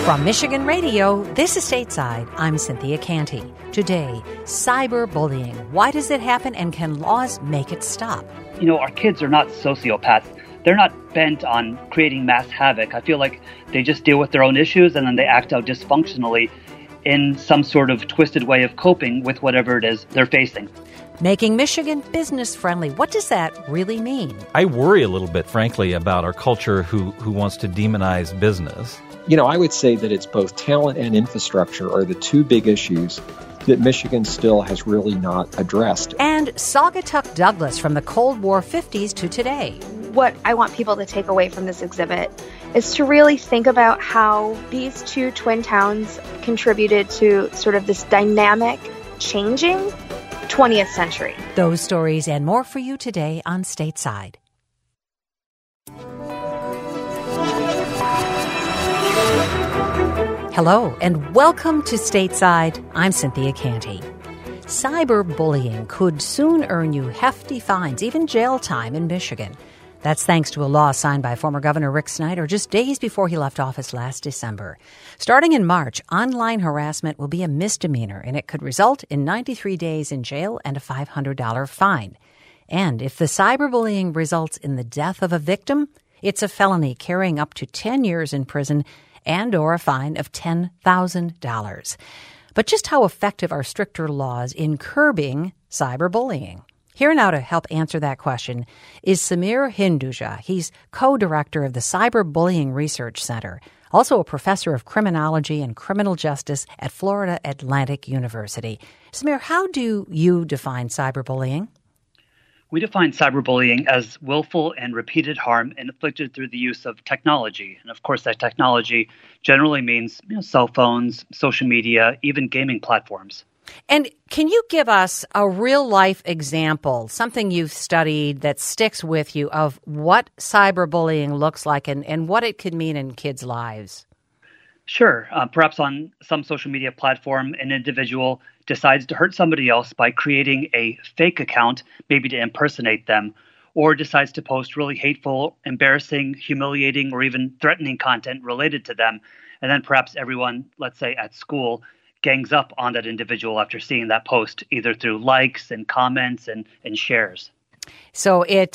From Michigan Radio, this is Stateside. I'm Cynthia Canty. Today, cyberbullying. Why does it happen, and can laws make it stop? You know, our kids are not sociopaths. They're not bent on creating mass havoc. I feel like they just deal with their own issues and then they act out dysfunctionally in some sort of twisted way of coping with whatever it is they're facing. Making Michigan business-friendly. What does that really mean? I worry a little bit, frankly, about our culture who wants to demonize business. You know, I would say that it's both talent and infrastructure are the two big issues that Michigan still has really not addressed. And Saugatuck Douglas from the Cold War 50s to today. What I want people to take away from this exhibit is to really think about how these two twin towns contributed to sort of this dynamic, changing 20th century. Those stories and more for you today on Stateside. Hello, and welcome to Stateside. I'm Cynthia Canty. Cyberbullying could soon earn you hefty fines, even jail time in Michigan. That's thanks to a law signed by former Governor Rick Snyder just days before he left office last December. Starting in March, online harassment will be a misdemeanor, and it could result in 93 days in jail and a $500 fine. And if the cyberbullying results in the death of a victim, it's a felony carrying up to 10 years in prison and or a fine of $10,000. But just how effective are stricter laws in curbing cyberbullying? Here now to help answer that question is Sameer Hinduja. He's co-director of the Cyberbullying Research Center, also a professor of criminology and criminal justice at Florida Atlantic University. Sameer, how do you define cyberbullying? We define cyberbullying as willful and repeated harm inflicted through the use of technology. And of course, that technology generally means cell phones, social media, even gaming platforms. And can you give us a real-life example, something you've studied that sticks with you, of what cyberbullying looks like and what it could mean in kids' lives? Sure. Perhaps on some social media platform, an individual decides to hurt somebody else by creating a fake account, maybe to impersonate them, or decides to post really hateful, embarrassing, humiliating, or even threatening content related to them. And then perhaps everyone, let's say at school, gangs up on that individual after seeing that post, either through likes and comments and shares. So it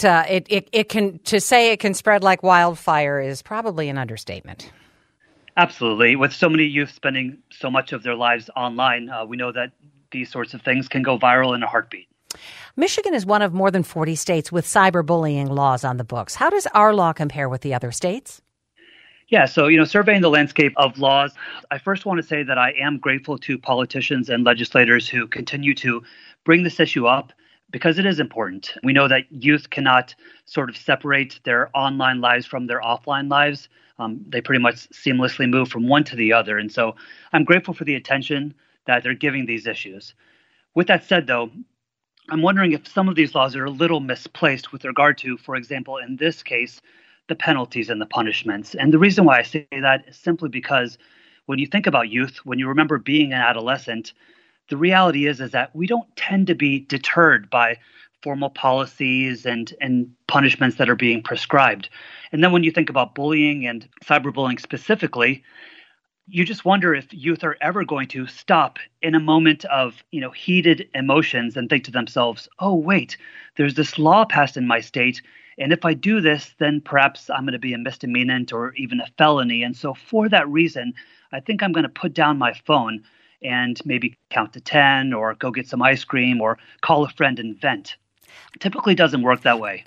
can, to say it can spread like wildfire is probably an understatement. Absolutely. With so many youth spending so much of their lives online, we know that these sorts of things can go viral in a heartbeat. Michigan is one of more than 40 states with cyberbullying laws on the books. How does our law compare with the other states? Yeah, so, surveying the landscape of laws, I first want to say that I am grateful to politicians and legislators who continue to bring this issue up because it is important. We know that youth cannot sort of separate their online lives from their offline lives. They pretty much seamlessly move from one to the other. And so I'm grateful for the attention that they're giving these issues. With that said, though, I'm wondering if some of these laws are a little misplaced with regard to, for example, in this case, the penalties and the punishments. And the reason why I say that is simply because when you think about youth, when you remember being an adolescent, the reality is that we don't tend to be deterred by formal policies and punishments that are being prescribed. And then when you think about bullying and cyberbullying specifically, you just wonder if youth are ever going to stop in a moment of, heated emotions and think to themselves, oh, wait, there's this law passed in my state. And if I do this, then perhaps I'm going to be a misdemeanant or even a felony. And so for that reason, I think I'm going to put down my phone and maybe count to 10 or go get some ice cream or call a friend and vent. Typically doesn't work that way.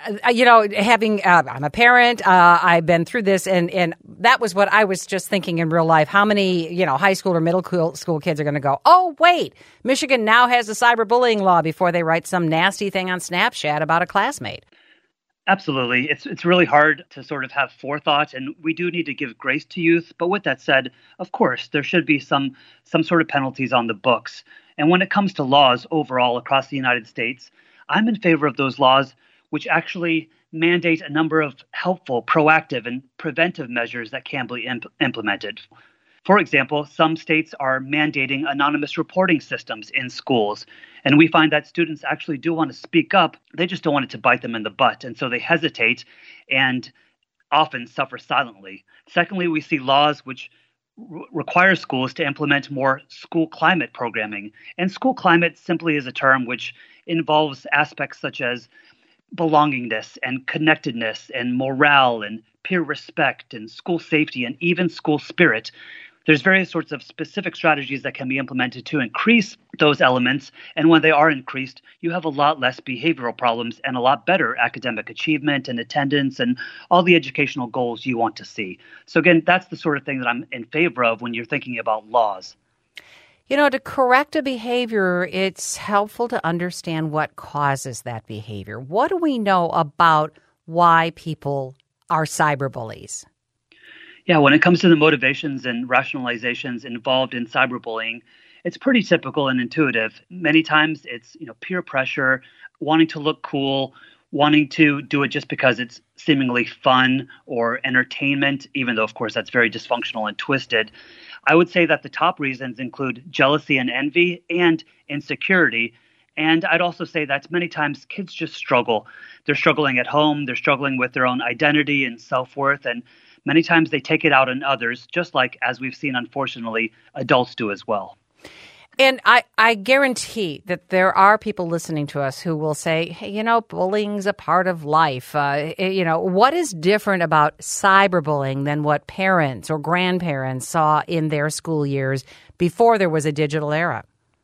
I'm a parent. I've been through this, and that was what I was just thinking in real life. How many, high school or middle school kids are going to go, oh, wait, Michigan now has a cyberbullying law before they write some nasty thing on Snapchat about a classmate? Absolutely. It's really hard to sort of have forethought, and we do need to give grace to youth. But with that said, of course, there should be some sort of penalties on the books. And when it comes to laws overall across the United States, I'm in favor of those laws which actually mandate a number of helpful, proactive, and preventive measures that can be implemented. For example, some states are mandating anonymous reporting systems in schools, and we find that students actually do want to speak up. They just don't want it to bite them in the butt, and so they hesitate and often suffer silently. Secondly, we see laws which requires schools to implement more school climate programming. And school climate simply is a term which involves aspects such as belongingness and connectedness and morale and peer respect and school safety and even school spirit. There's various sorts of specific strategies that can be implemented to increase those elements. And when they are increased, you have a lot less behavioral problems and a lot better academic achievement and attendance and all the educational goals you want to see. So again, that's the sort of thing that I'm in favor of when you're thinking about laws. You know, to correct a behavior, it's helpful to understand what causes that behavior. What do we know about why people are cyberbullies? Yeah, when it comes to the motivations and rationalizations involved in cyberbullying, it's pretty typical and intuitive. Many times it's, peer pressure, wanting to look cool, wanting to do it just because it's seemingly fun or entertainment, even though, of course, that's very dysfunctional and twisted. I would say that the top reasons include jealousy and envy and insecurity. And I'd also say that many times kids just struggle. They're struggling at home. They're struggling with their own identity and self-worth. And many times they take it out on others, just like, as we've seen, unfortunately, adults do as well. And I guarantee that there are people listening to us who will say, hey, bullying's a part of life. What is different about cyberbullying than what parents or grandparents saw in their school years before there was a digital era?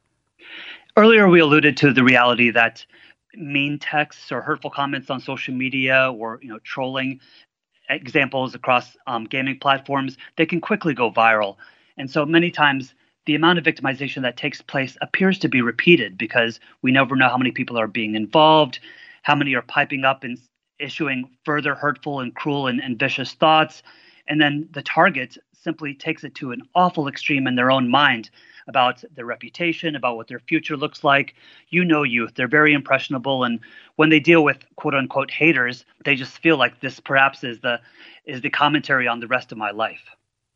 Earlier, we alluded to the reality that mean texts or hurtful comments on social media or, trolling examples across gaming platforms, they can quickly go viral. And so many times the amount of victimization that takes place appears to be repeated because we never know how many people are being involved, how many are piping up and issuing further hurtful and cruel and vicious thoughts. And then the target simply takes it to an awful extreme in their own mind about their reputation, about what their future looks like. Youth, they're very impressionable. And when they deal with quote unquote haters, they just feel like this perhaps is the commentary on the rest of my life.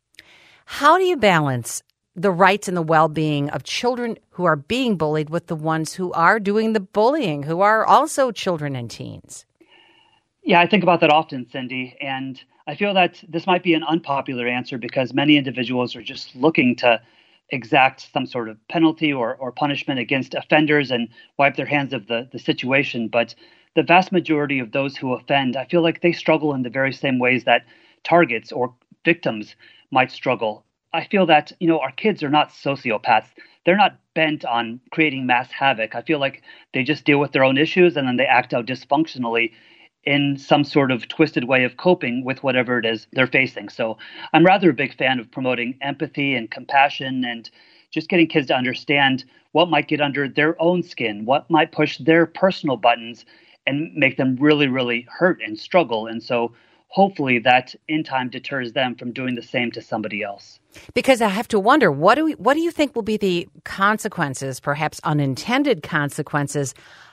How do you balance the rights and the well-being of children who are being bullied with the ones who are doing the bullying, who are also children and teens? Yeah, I think about that often, Cindy. And I feel that this might be an unpopular answer because many individuals are just looking to exact some sort of penalty or punishment against offenders and wipe their hands of the situation. But the vast majority of those who offend, I feel like they struggle in the very same ways that targets or victims might struggle. I feel that, our kids are not sociopaths. They're not bent on creating mass havoc. I feel like they just deal with their own issues and then they act out dysfunctionally in some sort of twisted way of coping with whatever it is they're facing. So I'm rather a big fan of promoting empathy and compassion and just getting kids to understand what might get under their own skin, what might push their personal buttons and make them really, really hurt and struggle. And so hopefully that in time deters them from doing the same to somebody else. Because I have to wonder, what do you think will be the consequences, perhaps unintended consequences,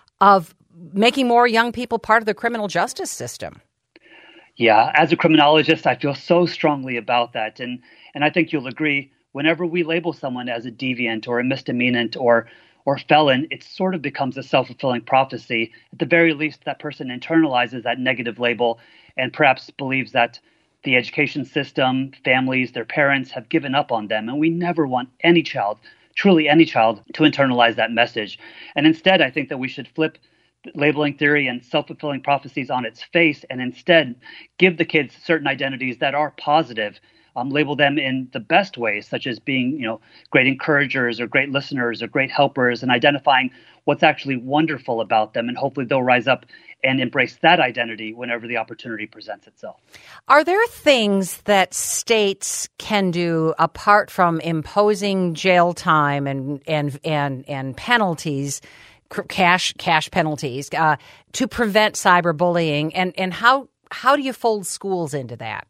of making more young people part of the criminal justice system? Yeah, as a criminologist, I feel so strongly about that. And I think you'll agree, whenever we label someone as a deviant or a misdemeanant or felon, it sort of becomes a self-fulfilling prophecy. At the very least, that person internalizes that negative label and perhaps believes that the education system, families, their parents have given up on them. And we never want any child, truly any child, to internalize that message. And instead, I think that we should flip labeling theory and self-fulfilling prophecies on its face and instead give the kids certain identities that are positive, label them in the best ways, such as being, great encouragers or great listeners or great helpers, and identifying what's actually wonderful about them. And hopefully they'll rise up and embrace that identity whenever the opportunity presents itself. Are there things that states can do apart from imposing jail time and penalties, cash penalties, to prevent cyberbullying? And how do you fold schools into that?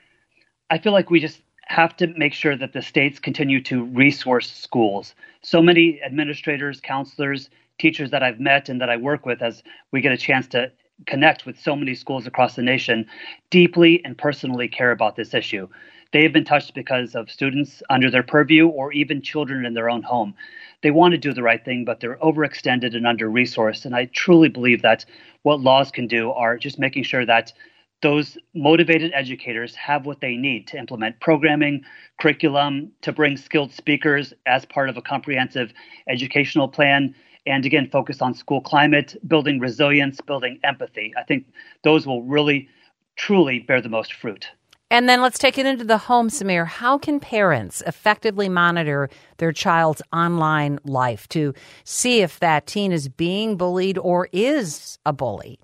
I feel like we just have to make sure that the states continue to resource schools. So many administrators, counselors, teachers that I've met and that I work with as we get a chance to connect with so many schools across the nation deeply and personally care about this issue. They have been touched because of students under their purview or even children in their own home. They want to do the right thing, but they're overextended and under-resourced. And I truly believe that what laws can do are just making sure that those motivated educators have what they need to implement programming, curriculum, to bring skilled speakers as part of a comprehensive educational plan, and again, focus on school climate, building resilience, building empathy. I think those will really, truly bear the most fruit. And then let's take it into the home, Samir. How can parents effectively monitor their child's online life to see if that teen is being bullied or is a bully?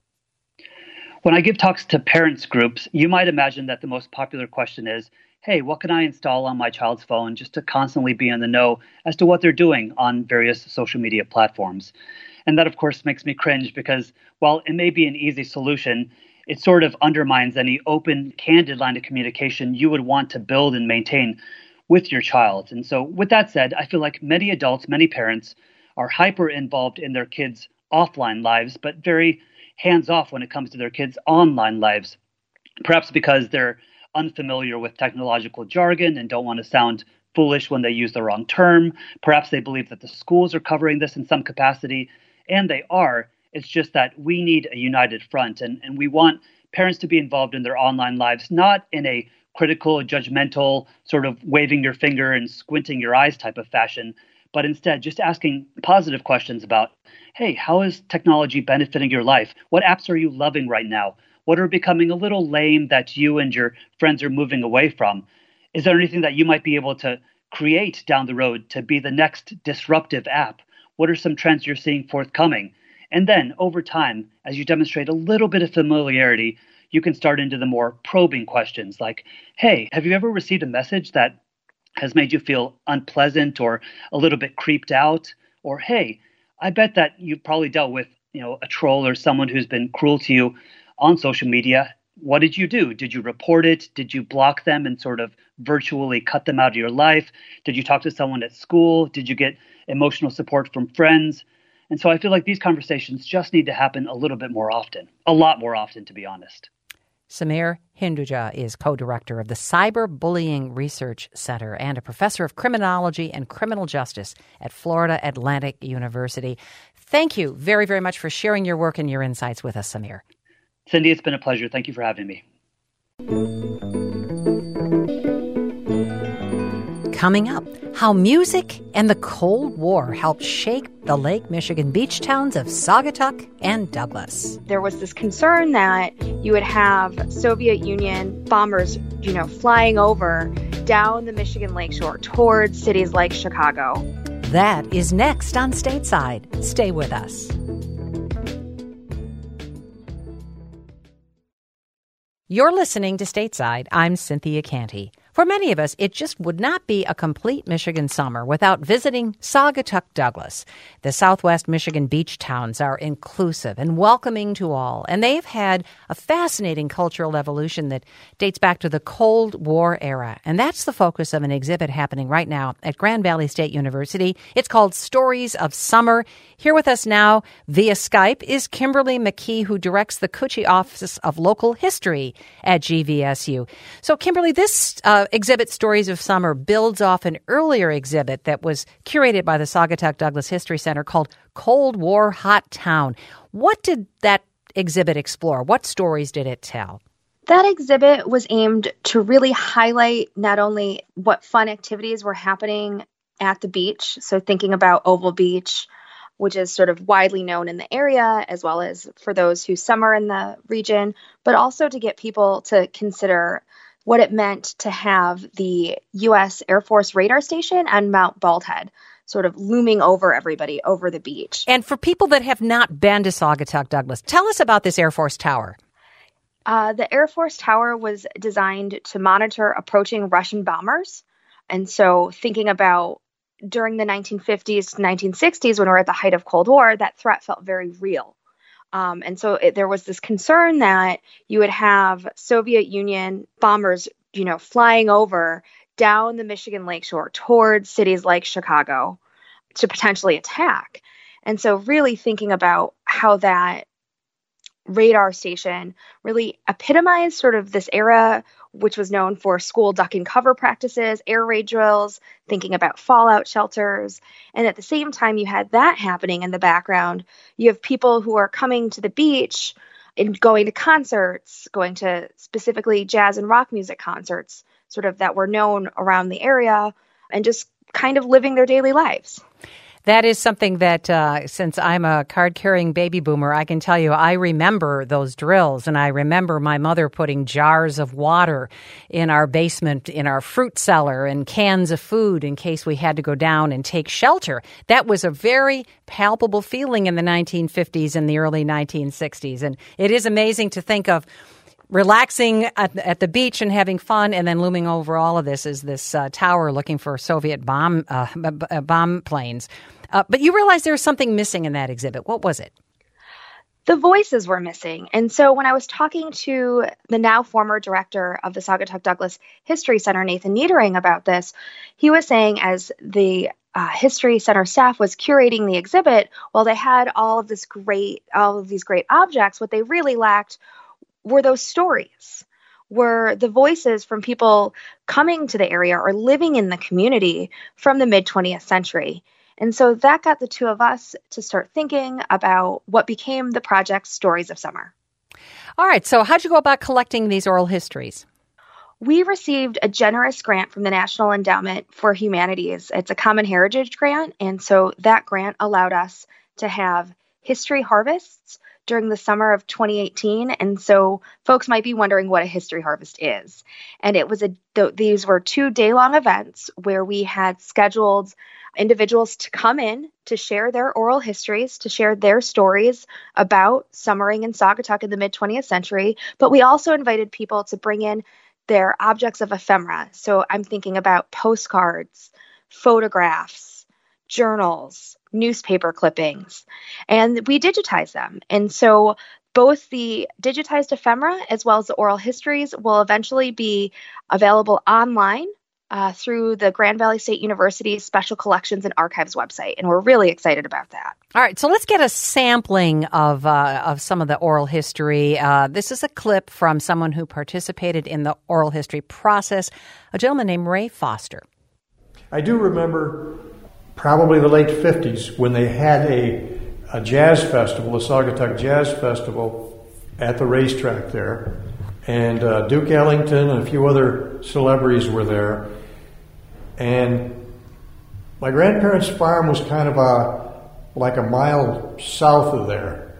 When I give talks to parents groups, you might imagine that the most popular question is, hey, what can I install on my child's phone just to constantly be in the know as to what they're doing on various social media platforms? And that, of course, makes me cringe because while it may be an easy solution, it sort of undermines any open, candid line of communication you would want to build and maintain with your child. And so with that said, I feel like many adults, many parents are hyper involved in their kids' offline lives, but very hands-off when it comes to their kids' online lives, perhaps because they're unfamiliar with technological jargon and don't want to sound foolish when they use the wrong term. Perhaps they believe that the schools are covering this in some capacity, and they are. It's just that we need a united front, and we want parents to be involved in their online lives, not in a critical, judgmental, sort of waving your finger and squinting your eyes type of fashion, but instead just asking positive questions about, hey, how is technology benefiting your life? What apps are you loving right now? What are becoming a little lame that you and your friends are moving away from? Is there anything that you might be able to create down the road to be the next disruptive app? What are some trends you're seeing forthcoming? And then over time, as you demonstrate a little bit of familiarity, you can start into the more probing questions like, hey, have you ever received a message that has made you feel unpleasant or a little bit creeped out? Or, hey, I bet that you've probably dealt with, a troll or someone who's been cruel to you on social media. What did you do? Did you report it? Did you block them and sort of virtually cut them out of your life? Did you talk to someone at school? Did you get emotional support from friends? And so I feel like these conversations just need to happen a little bit more often, a lot more often, to be honest. Samir Hinduja is co-director of the Cyberbullying Research Center and a professor of criminology and criminal justice at Florida Atlantic University. Thank you very, very much for sharing your work and your insights with us, Samir. Cindy, it's been a pleasure. Thank you for having me. Coming up, how music and the Cold War helped shape the Lake Michigan beach towns of Saugatuck and Douglas. There was this concern that you would have Soviet Union bombers, flying over down the Michigan lakeshore towards cities like Chicago. That is next on Stateside. Stay with us. You're listening to Stateside. I'm Cynthia Canty. For many of us, it just would not be a complete Michigan summer without visiting Saugatuck Douglas. The Southwest Michigan beach towns are inclusive and welcoming to all, and they've had a fascinating cultural evolution that dates back to the Cold War era. And that's the focus of an exhibit happening right now at Grand Valley State University. It's called Stories of Summer. Here with us now via Skype is Kimberly McKee, who directs the Cucci Office of Local History at GVSU. So, Kimberly, this exhibit Stories of Summer builds off an earlier exhibit that was curated by the Saugatuck Douglas History Center called Cold War Hot Town. What did that exhibit explore? What stories did it tell? That exhibit was aimed to really highlight not only what fun activities were happening at the beach, so thinking about Oval Beach, which is sort of widely known in the area, as well as for those who summer in the region, but also to get people to consider what it meant to have the U.S. Air Force radar station on Mount Baldhead, sort of looming over everybody over the beach. And for people that have not been to Saugatuck Douglas, tell us about this Air Force Tower. The Air Force Tower was designed to monitor approaching Russian bombers. And so thinking about during the 1950s to 1960s, when we're at the height of Cold War, that threat felt very real. And so there was this concern that you would have Soviet Union bombers, flying over down the Michigan lakeshore towards cities like Chicago to potentially attack. And so really thinking about how that radar station really epitomized sort of this era, which was known for school duck and cover practices, air raid drills, thinking about fallout shelters. And at the same time you had that happening in the background, you have people who are coming to the beach in going to concerts, going to specifically jazz and rock music concerts, sort of that were known around the area, and just kind of living their daily lives. That is something that, since I'm a card-carrying baby boomer, I can tell you I remember those drills, and I remember my mother putting jars of water in our basement, in our fruit cellar, and cans of food in case we had to go down and take shelter. That was a very palpable feeling in the 1950s and the early 1960s, and it is amazing to think of relaxing at the beach and having fun, and then looming over all of this is this tower looking for Soviet bomb planes. But you realize there was something missing in that exhibit. What was it? The voices were missing. And so when I was talking to the now former director of the Saugatuck Douglas History Center, Nathan Niedering, about this, he was saying as the History Center staff was curating the exhibit, while they had all of these great objects, what they really lacked were those stories, were the voices from people coming to the area or living in the community from the mid-20th century. And so that got the two of us to start thinking about what became the project Stories of Summer. All right, so how'd you go about collecting these oral histories? We received a generous grant from the National Endowment for Humanities. It's a Common Heritage grant, and so that grant allowed us to have history harvests during the summer of 2018. And so folks might be wondering what a history harvest is. And it was these were 2-day-long events where we had scheduled individuals to come in to share their oral histories, to share their stories about summering in Saugatuck in the mid-20th century. But we also invited people to bring in their objects of ephemera. So I'm thinking about postcards, photographs, journals, newspaper clippings, and we digitize them. And so both the digitized ephemera as well as the oral histories will eventually be available online through the Grand Valley State University's Special Collections and Archives website, and we're really excited about that. All right, so let's get a sampling of some of the oral history. This is a clip from someone who participated in the oral history process, a gentleman named Ray Foster. I do remember probably the late 50s when they had a jazz festival, the Saugatuck Jazz Festival, at the racetrack there. And Duke Ellington and a few other celebrities were there. And my grandparents' farm was kind of like a mile south of there.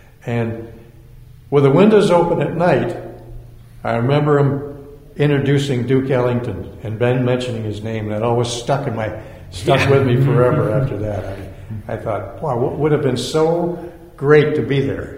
And with the windows open at night, I remember him introducing Duke Ellington and Ben mentioning his name. That always stuck with me forever after that. I thought, wow, it would have been so great to be there.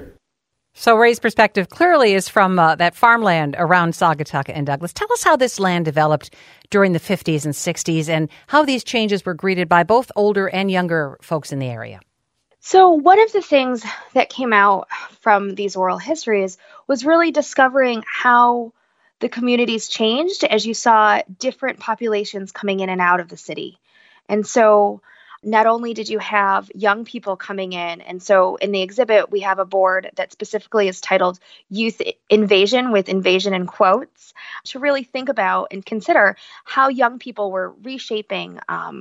So Ray's perspective clearly is from that farmland around Saugatuck and Douglas. Tell us how this land developed during the 50s and 60s and how these changes were greeted by both older and younger folks in the area. So one of the things that came out from these oral histories was really discovering how the communities changed as you saw different populations coming in and out of the city. And so not only did you have young people coming in, and so in the exhibit, we have a board that specifically is titled Youth Invasion, with invasion in quotes, to really think about and consider how young people were reshaping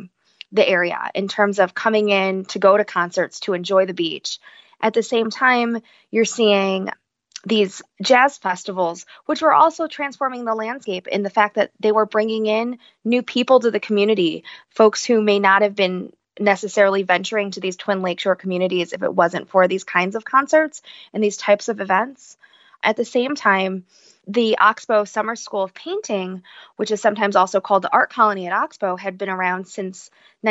the area in terms of coming in to go to concerts, to enjoy the beach. At the same time, you're seeing these jazz festivals, which were also transforming the landscape in the fact that they were bringing in new people to the community, folks who may not have been necessarily venturing to these Twin Lakeshore communities if it wasn't for these kinds of concerts and these types of events. At the same time, the Oxbow Summer School of Painting, which is sometimes also called the Art Colony at Oxbow, had been around since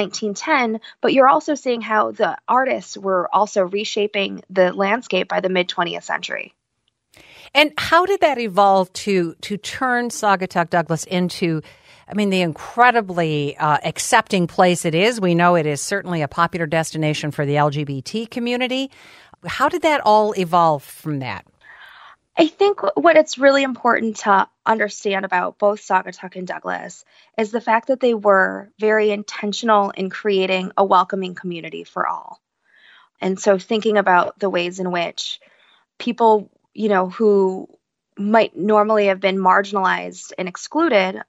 1910, but you're also seeing how the artists were also reshaping the landscape by the mid-20th century. And how did that evolve to turn Saugatuck Douglas into, the incredibly accepting place it is? We know it is certainly a popular destination for the LGBT community. How did that all evolve from that? I think what it's really important to understand about both Saugatuck and Douglas is the fact that they were very intentional in creating a welcoming community for all. And so thinking about the ways in which people, who might normally have been marginalized and excluded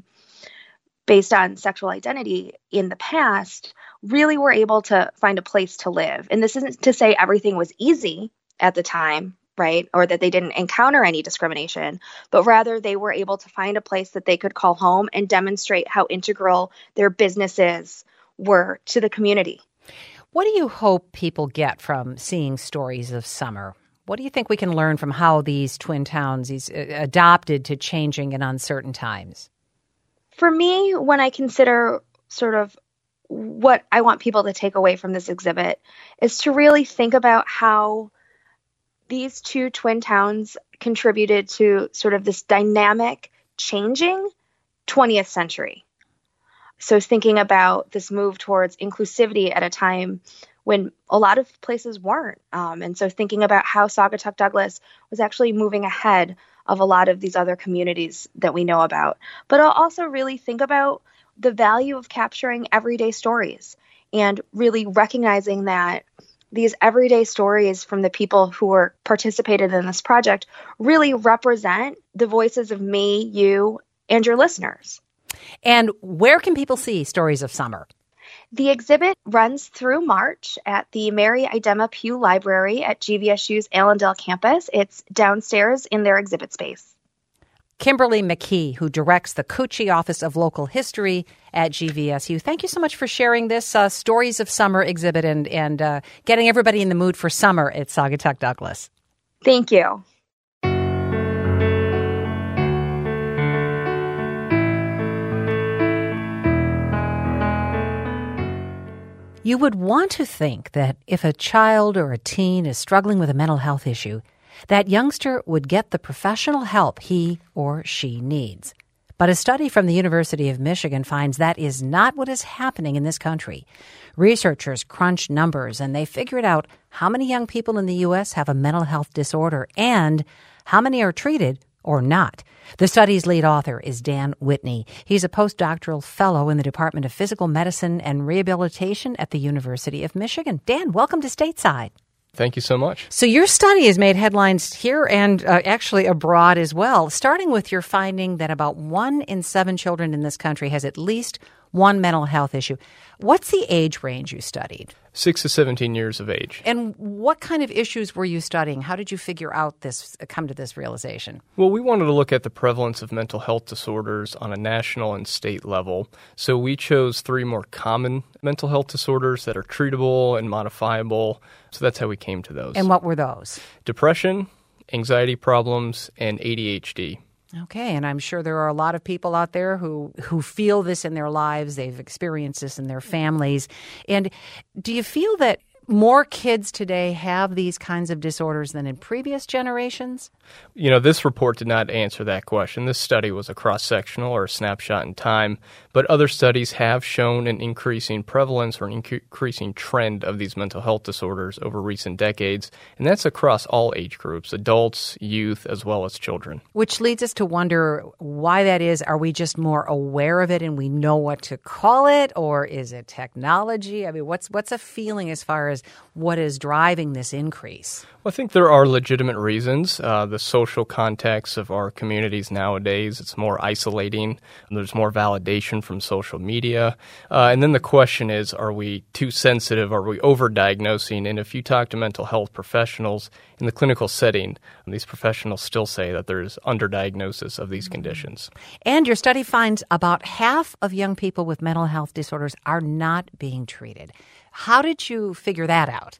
based on sexual identity in the past, really were able to find a place to live. And this isn't to say everything was easy at the time, right? Or that they didn't encounter any discrimination, but rather they were able to find a place that they could call home and demonstrate how integral their businesses were to the community. What do you hope people get from seeing Stories of Summer? What do you think we can learn from how these twin towns adapted to changing in uncertain times? For me, when I consider sort of what I want people to take away from this exhibit, is to really think about how these two twin towns contributed to sort of this dynamic, changing 20th century. So thinking about this move towards inclusivity at a time when a lot of places weren't. And so thinking about how Saugatuck Douglas was actually moving ahead of a lot of these other communities that we know about. But I'll also really think about the value of capturing everyday stories and really recognizing that these everyday stories from the people who were participated in this project really represent the voices of me, you, and your listeners. And where can people see Stories of Summer? The exhibit runs through March at the Mary Idema Pugh Library at GVSU's Allendale campus. It's downstairs in their exhibit space. Kimberly McKee, who directs the Cucci Office of Local History at GVSU. Thank you so much for sharing this Stories of Summer exhibit and getting everybody in the mood for summer at Saugatuck Douglas. Thank you. You would want to think that if a child or a teen is struggling with a mental health issue, that youngster would get the professional help he or she needs. But a study from the University of Michigan finds that is not what is happening in this country. Researchers crunched numbers and they figured out how many young people in the U.S. have a mental health disorder and how many are treated or not. The study's lead author is Dan Whitney. He's a postdoctoral fellow in the Department of Physical Medicine and Rehabilitation at the University of Michigan. Dan, welcome to Stateside. Thank you so much. So your study has made headlines here and actually abroad as well, starting with your finding that about 1 in 7 children in this country has at least one mental health issue. What's the age range you studied? 6 to 17 years of age. And what kind of issues were you studying? How did you figure out this, come to this realization? Well, we wanted to look at the prevalence of mental health disorders on a national and state level. So we chose 3 more common mental health disorders that are treatable and modifiable. So that's how we came to those. And what were those? Depression, anxiety problems, and ADHD. Okay, and I'm sure there are a lot of people out there who feel this in their lives. They've experienced this in their families. And do you feel that more kids today have these kinds of disorders than in previous generations? You know, this report did not answer that question. This study was a cross-sectional or a snapshot in time, but other studies have shown an increasing prevalence or an increasing trend of these mental health disorders over recent decades, and that's across all age groups, adults, youth, as well as children. Which leads us to wonder why that is. Are we just more aware of it and we know what to call it, or is it technology? I mean, what's a feeling as far as what is driving this increase? Well, I think there are legitimate reasons. The social context of our communities nowadays, it's more isolating. There's more validation from social media. And then the question is, are we too sensitive? Are we overdiagnosing? And if you talk to mental health professionals in the clinical setting, these professionals still say that there's underdiagnosis of these conditions. And your study finds about half of young people with mental health disorders are not being treated. How did you figure that out?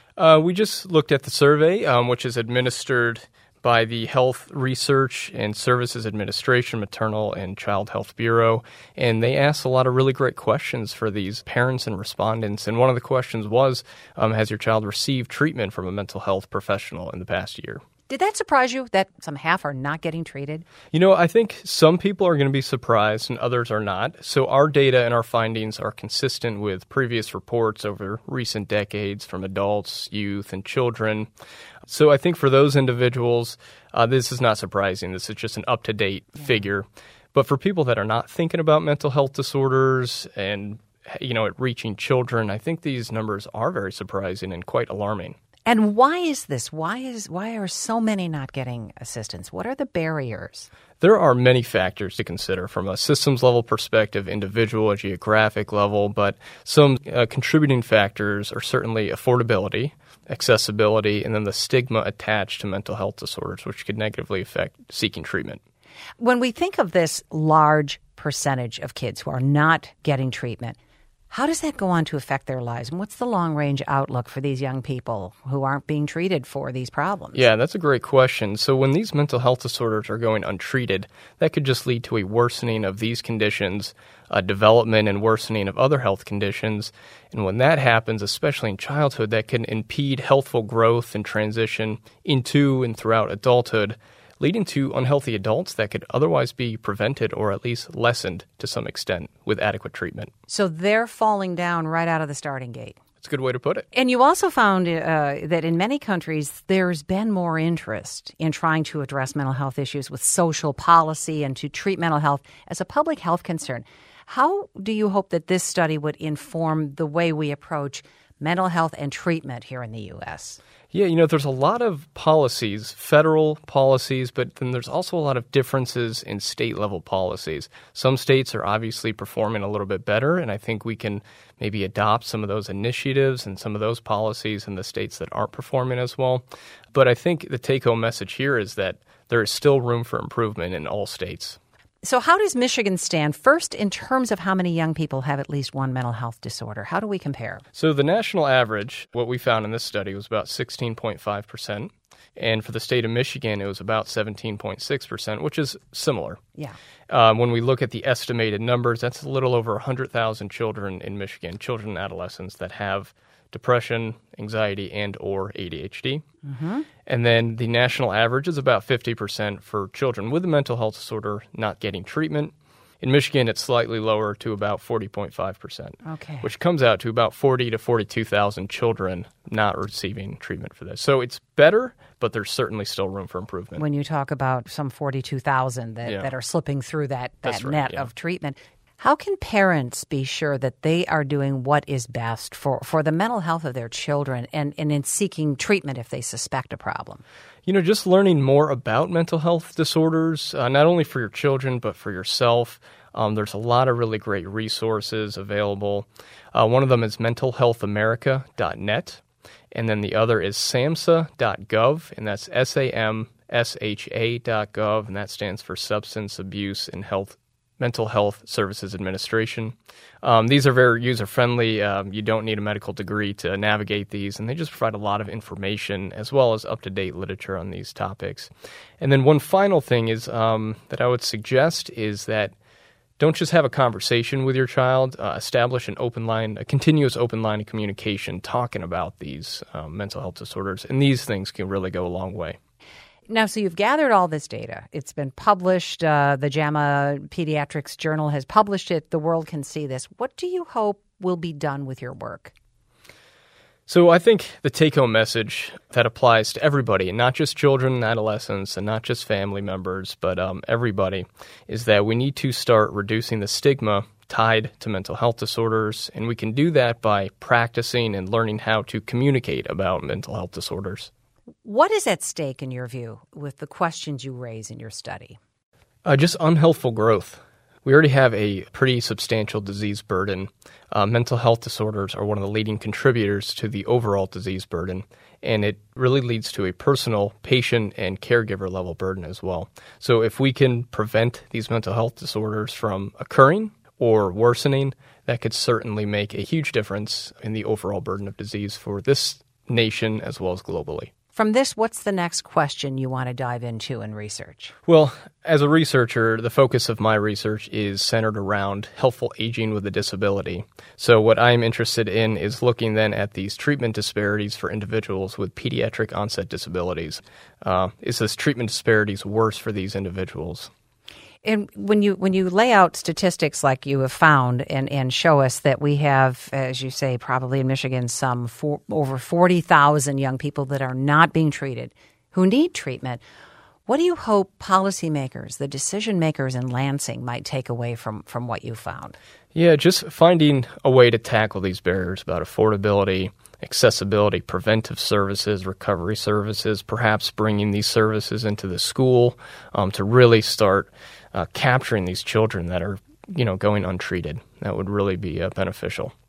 We just looked at the survey, which is administered by the Health Research and Services Administration, Maternal and Child Health Bureau, and they asked a lot of really great questions for these parents and respondents. And one of the questions was, has your child received treatment from a mental health professional in the past year? Did that surprise you that some half are not getting treated? You know, I think some people are going to be surprised and others are not. So our data and our findings are consistent with previous reports over recent decades from adults, youth, and children. So I think for those individuals, this is not surprising. This is just an up-to-date figure. But for people that are not thinking about mental health disorders and, you know, reaching children, I think these numbers are very surprising and quite alarming. And why is this? Why are so many not getting assistance? What are the barriers? There are many factors to consider from a systems level perspective, individual or geographic level, but some contributing factors are certainly affordability. accessibility, and then the stigma attached to mental health disorders, which could negatively affect seeking treatment. When we think of this large percentage of kids who are not getting treatment, how does that go on to affect their lives? And what's the long-range outlook for these young people who aren't being treated for these problems? Yeah, that's a great question. So when these mental health disorders are going untreated, that could just lead to a worsening of these conditions, a development and worsening of other health conditions. And when that happens, especially in childhood, that can impede healthful growth and transition into and throughout adulthood, leading to unhealthy adults that could otherwise be prevented or at least lessened to some extent with adequate treatment. So they're falling down right out of the starting gate. That's a good way to put it. And you also found that in many countries, there's been more interest in trying to address mental health issues with social policy and to treat mental health as a public health concern. How do you hope that this study would inform the way we approach mental health and treatment here in the U.S.? Yeah, there's a lot of policies, federal policies, but then there's also a lot of differences in state-level policies. Some states are obviously performing a little bit better, and I think we can maybe adopt some of those initiatives and some of those policies in the states that aren't performing as well. But I think the take-home message here is that there is still room for improvement in all states. So how does Michigan stand first in terms of how many young people have at least one mental health disorder? How do we compare? So the national average, what we found in this study, was about 16.5%. And for the state of Michigan, it was about 17.6%, which is similar. Yeah. When we look at the estimated numbers, that's a little over 100,000 children in Michigan, children and adolescents that have depression, anxiety, and or ADHD. Mm-hmm. And then the national average is about 50% for children with a mental health disorder not getting treatment. In Michigan, it's slightly lower to about 40.5%, okay, which comes out to about 40 to 42,000 children not receiving treatment for this. So it's better, but there's certainly still room for improvement. When you talk about some 42,000 that are slipping through that net of treatment, how can parents be sure that they are doing what is best for the mental health of their children and in seeking treatment if they suspect a problem? Just learning more about mental health disorders, not only for your children, but for yourself. There's a lot of really great resources available. One of them is mentalhealthamerica.net, and then the other is SAMHSA.gov, and that's SAMSHA.gov, and that stands for Substance Abuse and Mental Health Services Administration. These are very user-friendly. You don't need a medical degree to navigate these, and they just provide a lot of information as well as up-to-date literature on these topics. And then one final thing is that I would suggest is that don't just have a conversation with your child. Establish a continuous open line of communication talking about these mental health disorders, and these things can really go a long way. Now, so you've gathered all this data. It's been published. The JAMA Pediatrics Journal has published it. The world can see this. What do you hope will be done with your work? So I think the take-home message that applies to everybody, and not just children and adolescents and not just family members, but everybody, is that we need to start reducing the stigma tied to mental health disorders, and we can do that by practicing and learning how to communicate about mental health disorders. What is at stake, in your view, with the questions you raise in your study? Just unhealthful growth. We already have a pretty substantial disease burden. Mental health disorders are one of the leading contributors to the overall disease burden, and it really leads to a personal, patient, and caregiver level burden as well. So if we can prevent these mental health disorders from occurring or worsening, that could certainly make a huge difference in the overall burden of disease for this nation as well as globally. From this, what's the next question you want to dive into in research? Well, as a researcher, the focus of my research is centered around healthful aging with a disability. So what I'm interested in is looking then at these treatment disparities for individuals with pediatric onset disabilities. Is this treatment disparities worse for these individuals? And when you lay out statistics like you have found and show us that we have, as you say, probably in Michigan, over 40,000 young people that are not being treated, who need treatment, what do you hope policymakers, the decision makers in Lansing, might take away from what you found? Yeah, just finding a way to tackle these barriers about affordability, accessibility, preventive services, recovery services, perhaps bringing these services into the school to really start capturing these children that are, going untreated. That would really be beneficial.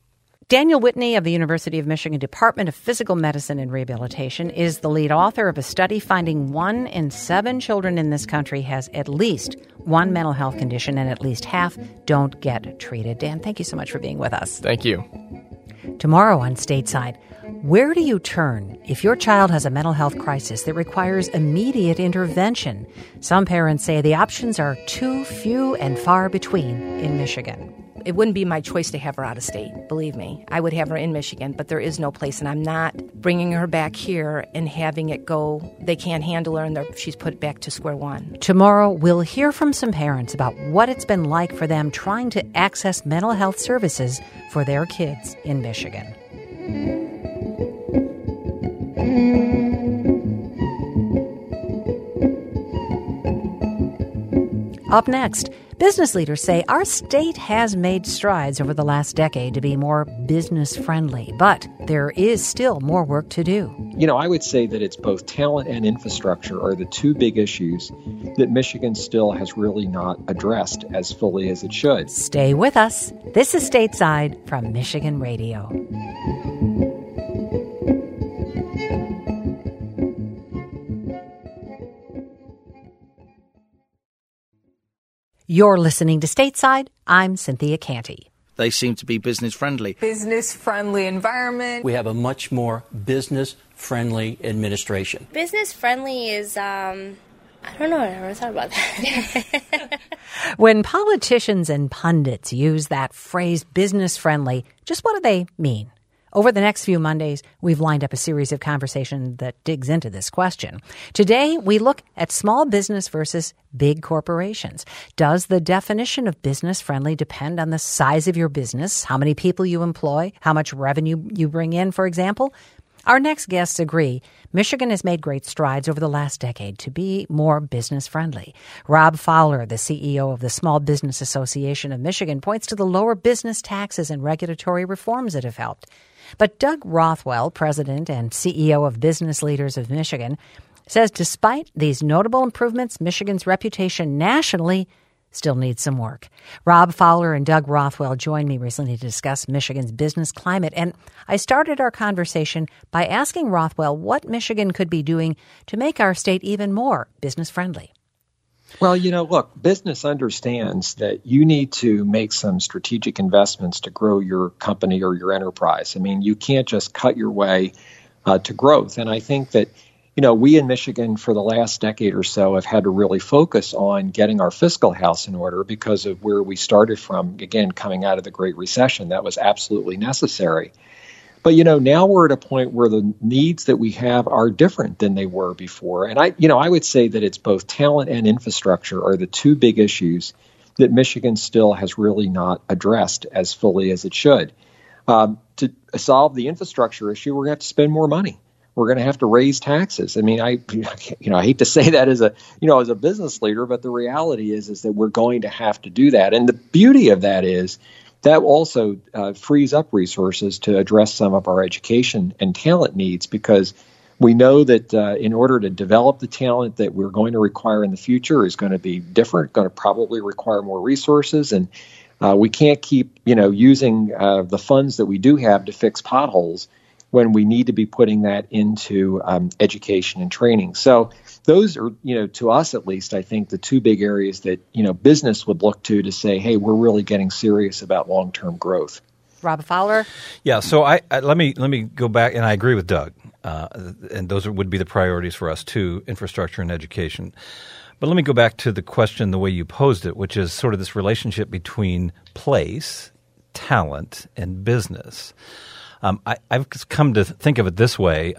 Daniel Whitney of the University of Michigan Department of Physical Medicine and Rehabilitation is the lead author of a study finding 1 in 7 children in this country has at least one mental health condition and at least half don't get treated. Dan, thank you so much for being with us. Thank you. Tomorrow on Stateside, where do you turn if your child has a mental health crisis that requires immediate intervention? Some parents say the options are too few and far between in Michigan. It wouldn't be my choice to have her out of state, believe me. I would have her in Michigan, but there is no place, and I'm not bringing her back here and having it go, they can't handle her, and she's put back to square one. Tomorrow, we'll hear from some parents about what it's been like for them trying to access mental health services for their kids in Michigan. Up next, business leaders say our state has made strides over the last decade to be more business-friendly, but there is still more work to do. I would say that it's both talent and infrastructure are the two big issues that Michigan still has really not addressed as fully as it should. Stay with us. This is Stateside from Michigan Radio. You're listening to Stateside. I'm Cynthia Canty. They seem to be business-friendly. Business-friendly environment. We have a much more business-friendly administration. Business-friendly is, I don't know, I never thought about that. When politicians and pundits use that phrase business-friendly, just what do they mean? Over the next few Mondays, we've lined up a series of conversations that digs into this question. Today, we look at small business versus big corporations. Does the definition of business-friendly depend on the size of your business, how many people you employ, how much revenue you bring in, for example? Our next guests agree Michigan has made great strides over the last decade to be more business-friendly. Rob Fowler, the CEO of the Small Business Association of Michigan, points to the lower business taxes and regulatory reforms that have helped. But Doug Rothwell, president and CEO of Business Leaders of Michigan, says despite these notable improvements, Michigan's reputation nationally still needs some work. Rob Fowler and Doug Rothwell joined me recently to discuss Michigan's business climate, and I started our conversation by asking Rothwell what Michigan could be doing to make our state even more business-friendly. Well, look, business understands that you need to make some strategic investments to grow your company or your enterprise. I mean, you can't just cut your way to growth. And I think that, we in Michigan for the last decade or so have had to really focus on getting our fiscal house in order because of where we started from, again, coming out of the Great Recession. That was absolutely necessary. But, now we're at a point where the needs that we have are different than they were before. And I would say that it's both talent and infrastructure are the two big issues that Michigan still has really not addressed as fully as it should. To solve the infrastructure issue, we're going to have to spend more money. We're going to have to raise taxes. I mean, I hate to say that as a business leader, but the reality is that we're going to have to do that. And the beauty of that is that also frees up resources to address some of our education and talent needs, because we know that in order to develop the talent that we're going to require in the future is going to be different, going to probably require more resources. And we can't keep, using the funds that we do have to fix potholes when we need to be putting that into education and training. So those are, to us at least, I think the two big areas that, business would look to say, hey, we're really getting serious about long-term growth. Rob Fowler? Yeah, so let me go back, and I agree with Doug, and those would be the priorities for us too, infrastructure and education. But let me go back to the question the way you posed it, which is sort of this relationship between place, talent, and business. I've come to think of it this way.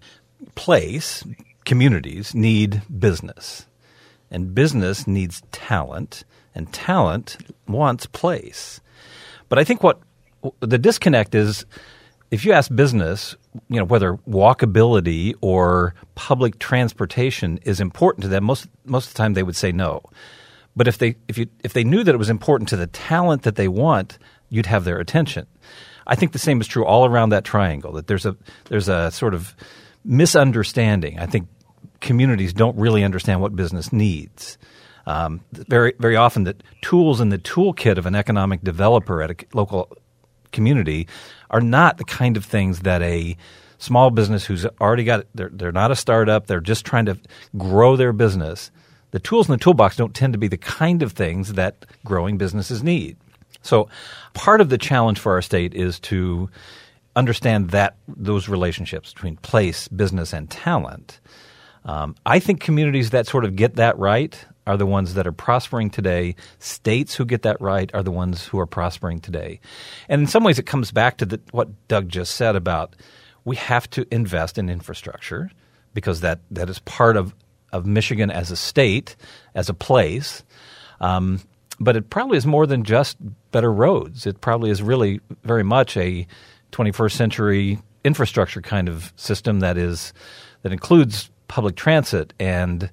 Place, communities need business, and business needs talent, and talent wants place. But I think what the disconnect is, if you ask business, whether walkability or public transportation is important to them, most of the time they would say no. But if they knew that it was important to the talent that they want, you'd have their attention. I think the same is true all around that triangle, that there's a sort of misunderstanding. I think communities don't really understand what business needs. Very, very often the tools in the toolkit of an economic developer at a local community are not the kind of things that a small business who's already got – they're not a startup. They're just trying to grow their business. The tools in the toolbox don't tend to be the kind of things that growing businesses need. So part of the challenge for our state is to understand that those relationships between place, business, and talent. I think communities that sort of get that right are the ones that are prospering today. States who get that right are the ones who are prospering today. And in some ways it comes back to what Doug just said about we have to invest in infrastructure because that is part of Michigan as a state, as a place. But it probably is more than just better roads. It probably is really very much a 21st century infrastructure kind of system that includes public transit and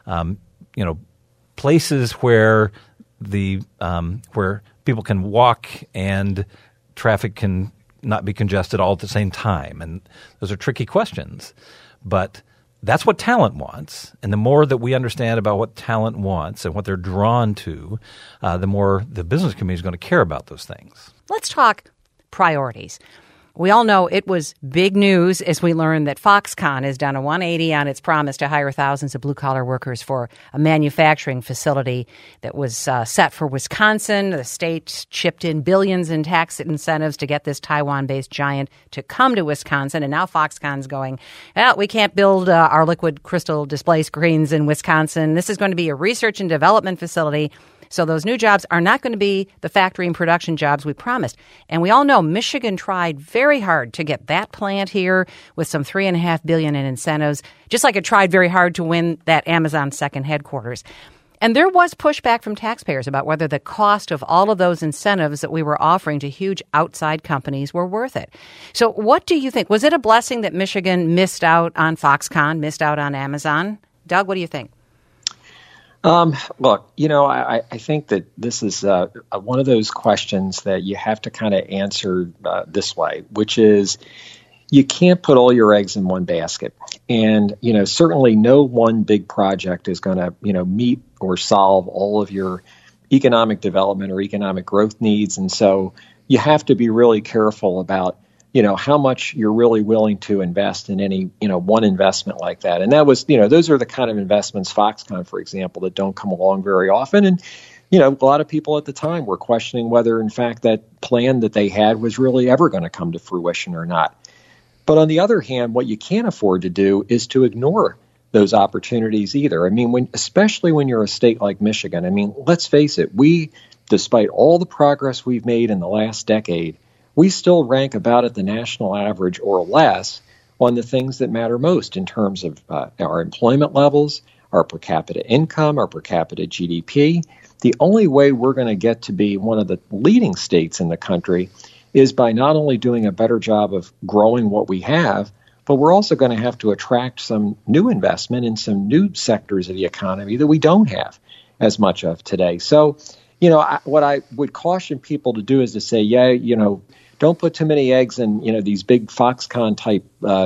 places where where people can walk and traffic can not be congested all at the same time. And those are tricky questions. But that's what talent wants. And the more that we understand about what talent wants and what they're drawn to, the more the business community is going to care about those things. Let's talk priorities. We all know it was big news as we learned that Foxconn has done a 180 on its promise to hire thousands of blue-collar workers for a manufacturing facility that was set for Wisconsin. The state chipped in billions in tax incentives to get this Taiwan-based giant to come to Wisconsin. And now Foxconn's going, we can't build our liquid crystal display screens in Wisconsin. This is going to be a research and development facility. So those new jobs are not going to be the factory and production jobs we promised. And we all know Michigan tried very hard to get that plant here with some $3.5 billion in incentives, just like it tried very hard to win that Amazon second headquarters. And there was pushback from taxpayers about whether the cost of all of those incentives that we were offering to huge outside companies were worth it. So what do you think? Was it a blessing that Michigan missed out on Foxconn, missed out on Amazon? Doug, what do you think? Look, I think that this is one of those questions that you have to kind of answer this way, which is you can't put all your eggs in one basket. And, certainly no one big project is going to, meet or solve all of your economic development or economic growth needs. And so you have to be really careful about how much you're really willing to invest in any, one investment like that. And that was, those are the kind of investments, Foxconn, for example, that don't come along very often. And, a lot of people at the time were questioning whether, in fact, that plan that they had was really ever going to come to fruition or not. But on the other hand, what you can't afford to do is to ignore those opportunities either. I mean, especially when you're a state like Michigan, let's face it, despite all the progress we've made in the last decade, we still rank about at the national average or less on the things that matter most in terms of our employment levels, our per capita income, our per capita GDP. The only way we're going to get to be one of the leading states in the country is by not only doing a better job of growing what we have, but we're also going to have to attract some new investment in some new sectors of the economy that we don't have as much of today. So, what I would caution people to do is to say, don't put too many eggs in, these big Foxconn type,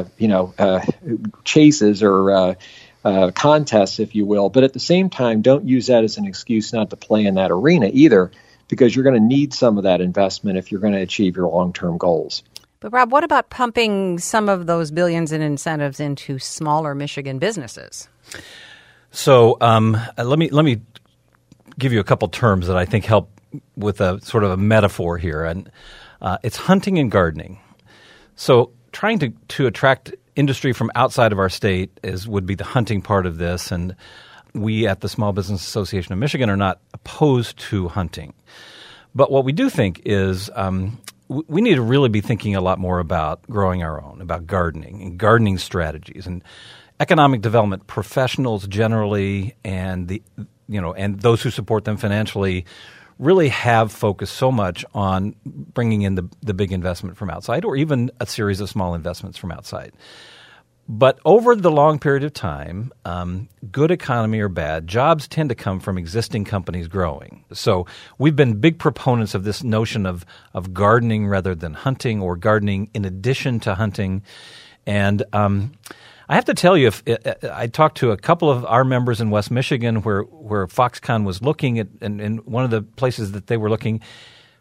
chases or contests, if you will. But at the same time, don't use that as an excuse not to play in that arena either, because you're going to need some of that investment if you're going to achieve your long-term goals. But Rob, what about pumping some of those billions in incentives into smaller Michigan businesses? So let me give you a couple terms that I think help with a sort of a metaphor here. And it's hunting and gardening. So trying to attract industry from outside of our state would be the hunting part of this. And we at the Small Business Association of Michigan are not opposed to hunting. But what we do think is we need to really be thinking a lot more about growing our own, about gardening and gardening strategies and economic development professionals generally and and those who support them financially really have focused so much on bringing in the big investment from outside or even a series of small investments from outside. But over the long period of time, good economy or bad, jobs tend to come from existing companies growing. So we've been big proponents of this notion of gardening rather than hunting or gardening in addition to hunting. And I have to tell you, I talked to a couple of our members in West Michigan where Foxconn was looking at, and one of the places that they were looking,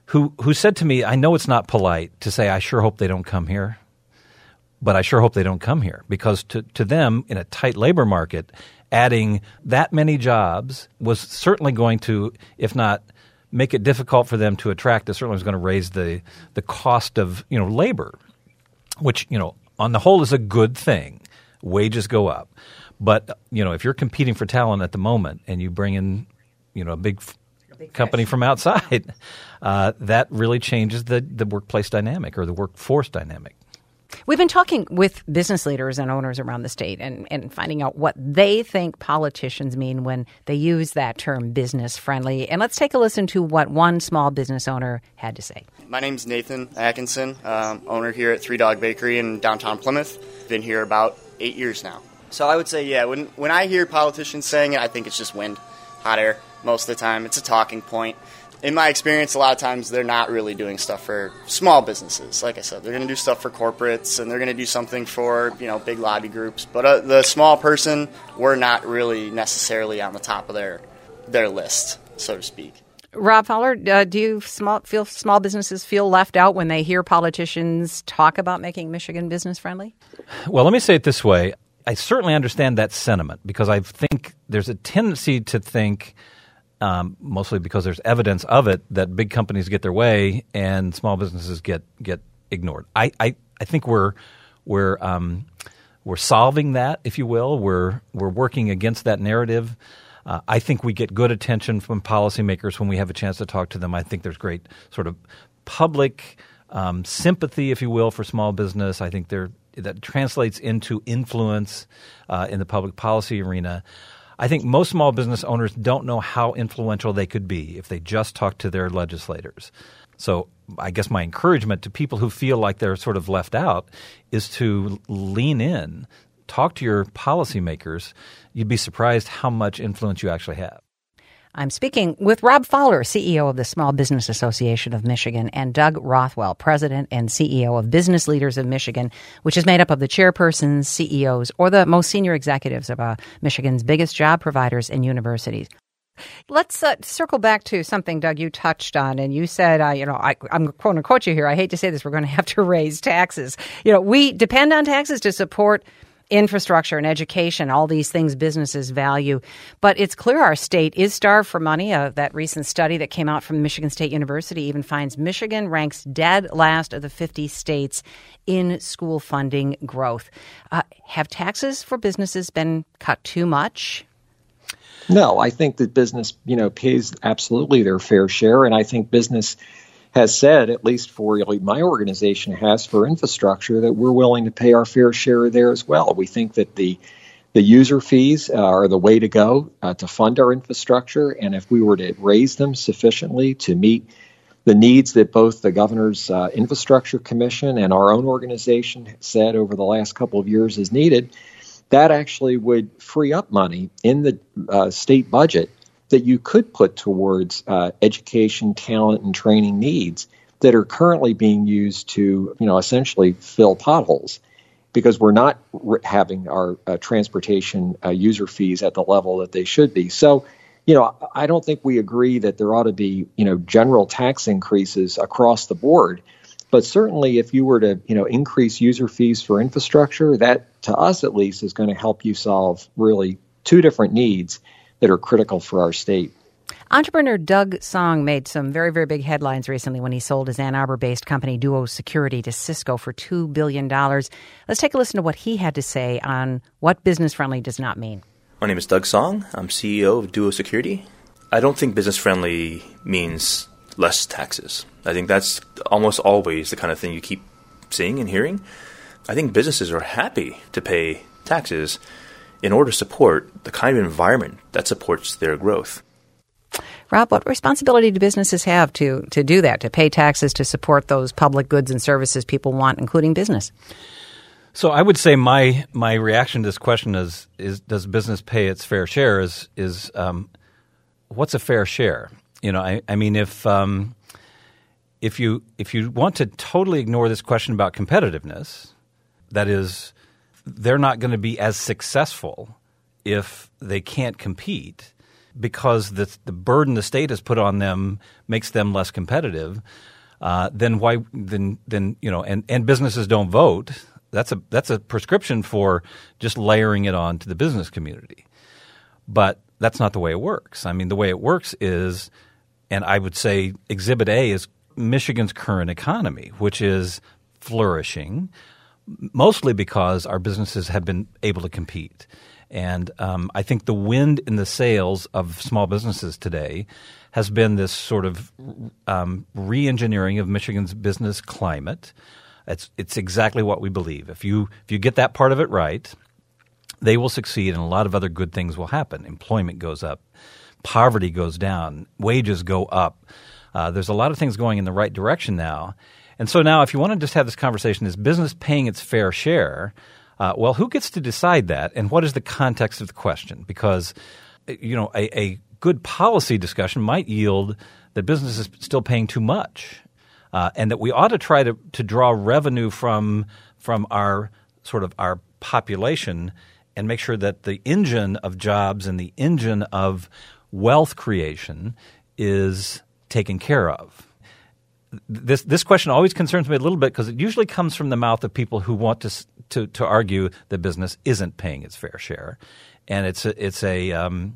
who said to me, I know it's not polite to say, I sure hope they don't come here, but I sure hope they don't come here, because to them, in a tight labor market, adding that many jobs was certainly going to, if not make it difficult for them to attract, it certainly was going to raise the cost of labor, which on the whole is a good thing. Wages go up. But if you're competing for talent at the moment and you bring in a big company from outside, that really changes the workplace dynamic or the workforce dynamic. We've been talking with business leaders and owners around the state and finding out what they think politicians mean when they use that term business friendly. And let's take a listen to what one small business owner had to say. My name's Nathan Atkinson, owner here at Three Dog Bakery in downtown Plymouth. Been here about 8 years now. So I would say, when I hear politicians saying it, I think it's just wind, hot air most of the time. It's a talking point. In my experience, a lot of times they're not really doing stuff for small businesses. Like I said, they're going to do stuff for corporates, and they're going to do something for, big lobby groups. But the small person, we're not really necessarily on the top of their list, so to speak. Rob Fowler, do you feel small businesses feel left out when they hear politicians talk about making Michigan business friendly? Well, let me say it this way. I certainly understand that sentiment, because I think there's a tendency to think, mostly because there's evidence of it, that big companies get their way and small businesses get ignored. I think we're solving that, if you will. We're working against that narrative. I think we get good attention from policymakers when we have a chance to talk to them. I think there's great sort of public sympathy, if you will, for small business. I think that translates into influence in the public policy arena. I think most small business owners don't know how influential they could be if they just talk to their legislators. So I guess my encouragement to people who feel like they're sort of left out is to lean in, talk to your policymakers. You'd be surprised how much influence you actually have. I'm speaking with Rob Fowler, CEO of the Small Business Association of Michigan, and Doug Rothwell, President and CEO of Business Leaders of Michigan, which is made up of the chairpersons, CEOs, or the most senior executives of Michigan's biggest job providers and universities. Let's circle back to something, Doug, you touched on, and you said, I'm quote-unquote you here, I hate to say this, we're going to have to raise taxes. We depend on taxes to support infrastructure and education, all these things businesses value. But it's clear our state is starved for money. That recent study that came out from Michigan State University even finds Michigan ranks dead last of the 50 states in school funding growth. Have taxes for businesses been cut too much? No, I think that business, pays absolutely their fair share. And I think business has said, at least for my organization has for infrastructure, that we're willing to pay our fair share there as well. We think that the user fees are the way to go to fund our infrastructure. And if we were to raise them sufficiently to meet the needs that both the Governor's Infrastructure Commission and our own organization said over the last couple of years is needed, that actually would free up money in the state budget that you could put towards education, talent, and training needs that are currently being used to, essentially fill potholes, because we're not having our transportation user fees at the level that they should be. So, I don't think we agree that there ought to be, general tax increases across the board. But certainly if you were to, increase user fees for infrastructure, that, to us at least, is going to help you solve really two different needs that are critical for our state. Entrepreneur Doug Song made some very, very big headlines recently when he sold his Ann Arbor-based company Duo Security to Cisco for $2 billion. Let's take a listen to what he had to say on what business-friendly does not mean. My name is Doug Song. I'm CEO of Duo Security. I don't think business-friendly means less taxes. I think that's almost always the kind of thing you keep seeing and hearing. I think businesses are happy to pay taxes in order to support the kind of environment that supports their growth. Rob, what responsibility do businesses have to do that, to pay taxes to support those public goods and services people want, including business? So I would say my reaction to this question is does business pay its fair share? Is what's a fair share? I mean, if you want to totally ignore this question about competitiveness, that is, they're not going to be as successful if they can't compete. because the burden the state has put on them makes them less competitive, then businesses don't vote. That's a prescription for just layering it on to the business community. But that's not the way it works. I mean, the way it works is, and I would say Exhibit A is Michigan's current economy, which is flourishing, mostly because our businesses have been able to compete. And I think the wind in the sails of small businesses today has been this sort of re-engineering of Michigan's business climate. It's exactly what we believe. If you get that part of it right, they will succeed and a lot of other good things will happen. Employment goes up. Poverty goes down. Wages go up. There's a lot of things going in the right direction now. And so now if you want to just have this conversation, is business paying its fair share? Well, who gets to decide that, and what is the context of the question? Because a good policy discussion might yield that business is still paying too much, and that we ought to try to draw revenue from our sort of our population and make sure that the engine of jobs and the engine of wealth creation is taken care of. This question always concerns me a little bit because it usually comes from the mouth of people who want to argue that business isn't paying its fair share, and it's the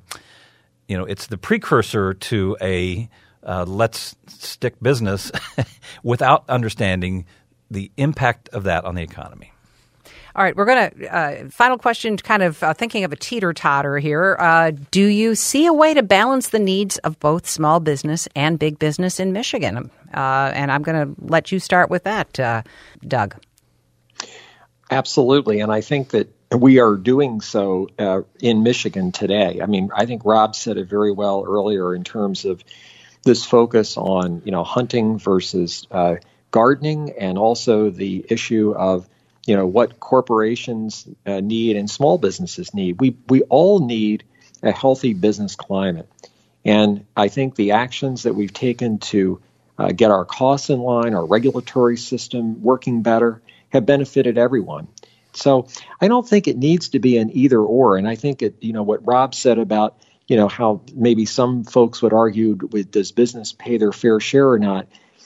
precursor to a let's stick business without understanding the impact of that on the economy. All right, we're going to final question, kind of thinking of a teeter-totter here. Do you see a way to balance the needs of both small business and big business in Michigan? And I'm going to let you start with that, Doug. Absolutely, and I think that we are doing so in Michigan today. I mean, I think Rob said it very well earlier in terms of this focus on hunting versus gardening, and also the issue of what corporations need and small businesses need. We all need a healthy business climate. And I think the actions that we've taken to get our costs in line, our regulatory system working better, have benefited everyone. So I don't think it needs to be an either or. And I think what Rob said about how maybe some folks would argue does business pay their fair share or not.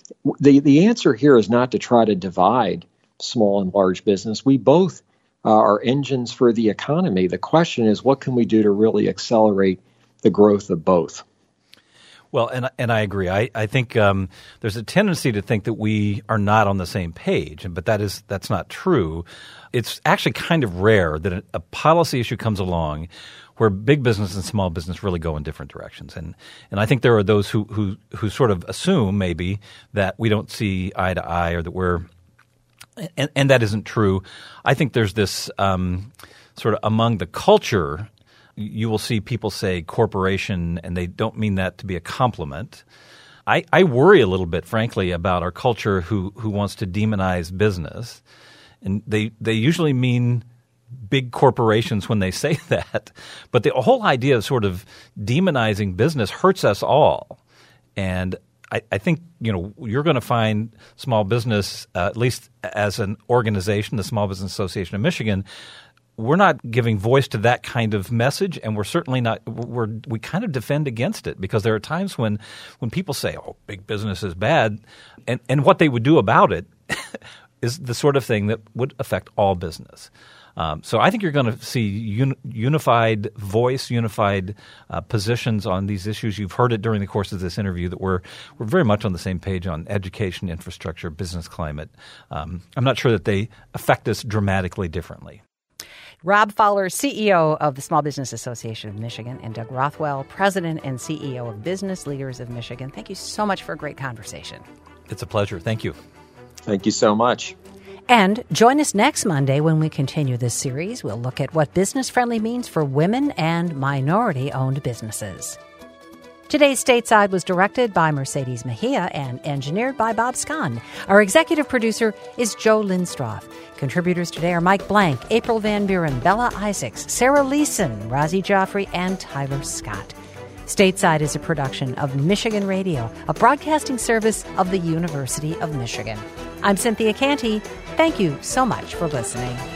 The answer here is not to try to divide small and large business. We both are engines for the economy. The question is, what can we do to really accelerate the growth of both? Well, and I agree. I think there's a tendency to think that we are not on the same page, but that's not true. It's actually kind of rare that a policy issue comes along where big business and small business really go in different directions. And I think there are those who sort of assume maybe that we don't see eye to eye, or that we're and that isn't true. I think there's this sort of among the culture, you will see people say corporation, and they don't mean that to be a compliment. I worry a little bit, frankly, about our culture who wants to demonize business. And they usually mean big corporations when they say that. But the whole idea of sort of demonizing business hurts us all. And I think you're going to find small business, at least as an organization, the Small Business Association of Michigan, we're not giving voice to that kind of message, and we're certainly not. We kind of defend against it, because there are times when people say, "Oh, big business is bad," and what they would do about it is the sort of thing that would affect all business. So I think you're going to see unified voice, unified positions on these issues. You've heard it during the course of this interview that we're very much on the same page on education, infrastructure, business climate. I'm not sure that they affect us dramatically differently. Rob Fowler, CEO of the Small Business Association of Michigan, and Doug Rothwell, President and CEO of Business Leaders of Michigan. Thank you so much for a great conversation. It's a pleasure. Thank you. Thank you so much. And join us next Monday when we continue this series. We'll look at what business-friendly means for women and minority-owned businesses. Today's Stateside was directed by Mercedes Mejia and engineered by Bob Scahn. Our executive producer is Joe Lindstroff. Contributors today are Mike Blank, April Van Buren, Bella Isaacs, Sarah Leeson, Razi Joffrey, and Tyler Scott. Stateside is a production of Michigan Radio, a broadcasting service of the University of Michigan. I'm Cynthia Canty. Thank you so much for listening.